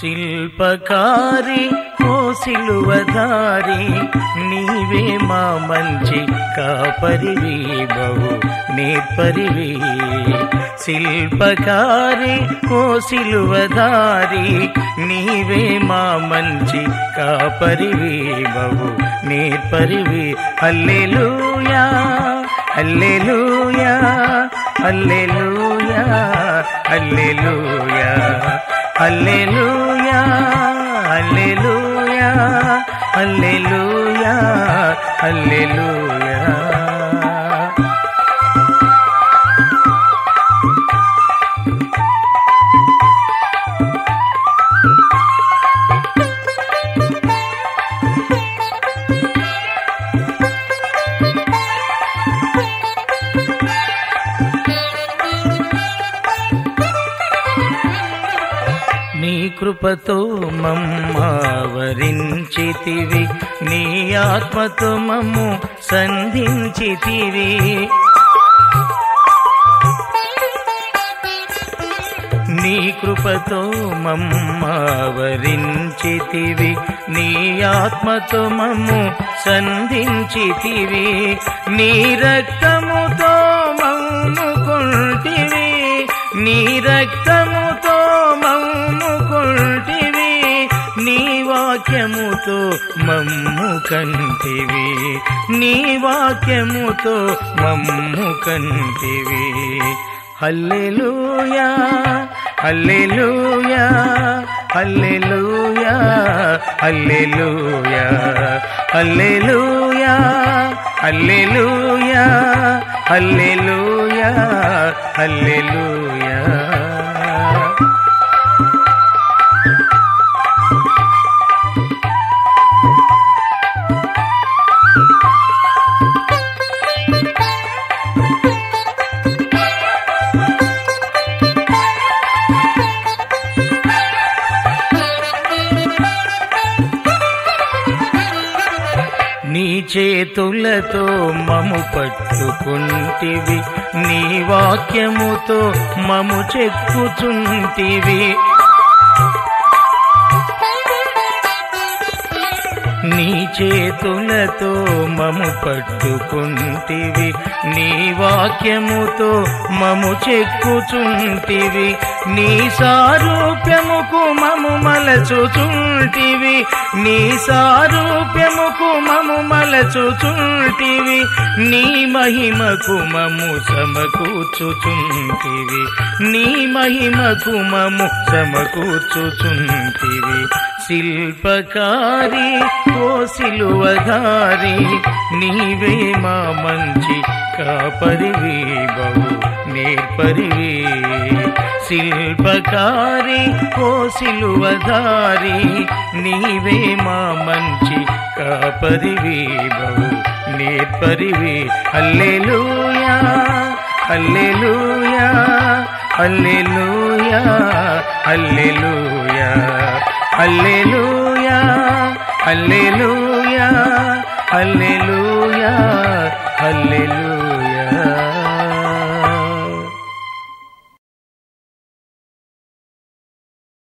శిల్పకారి ఓ సిలువధారి నీవే మా మంచి కాపరివి బహు నేర్పరివి. శిల్పకారి ఓ సిలువధారి నీవే మా మంచి కాపరివి బహు నేర్పరివి. హల్లెలూయా హల్లెలూయా హల్లెలూయా హల్లెలూయా హల్లెలూయా హల్లెలూయా హల్లెలూయా హల్లెలూయా. నీ కృపతో మమ్మావరించితివి, నీ ఆత్మతో మమ్ము సంధించితివి. నీ కృపతో మమ్మావరించితివి, నీ ఆత్మతో మమ్ము సంధించితివి. నీ రక్తముతో మమ్ము కొంటివి, నీ రక్తముతో మమ్ము కొంటివి. నీ వాక్యముతో మమ్ము కంటివి, నీ వాక్యముతో మమ్ము కంటివి. హల్లెలూయా హల్లెలూయా హల్లెలూయా హల్లెలూయా హల్లెలూయా హల్లెలూయా హల్లెలూయా హల్లెలూయా. నీ చేతులతో మము పట్టుకుంటివి, నీ వాక్యముతో మము చెక్కుచుంటివి. నీ చేతులతో మము పట్టుకుంటివి, నీ వాక్యముతో మము చెక్కుచుంటివి. నీ సారూప్యముకు మము మలచుచుంటివి, నీ సారూప్యముకు మము మలచుచుంటివి. నీ మహిమకు మము సమకూర్చుచుంటివి, నీ మహిమకు మము సమకూర్చుచుంటివి. శిల్పకారి ఓ సిలువధారి నీవే మా మంచి కాపరివి బహు నేర్పరివి. శిల్పకారి ఓ సిలువధారి నీవే మా మంచి కాపరివి బహు నేర్పరివి. హల్లెలూయా హల్లెలూయా హల్లెలూయా హల్లెలూయా హల్లెలూయా హల్లెలూయా హల్లెలూయా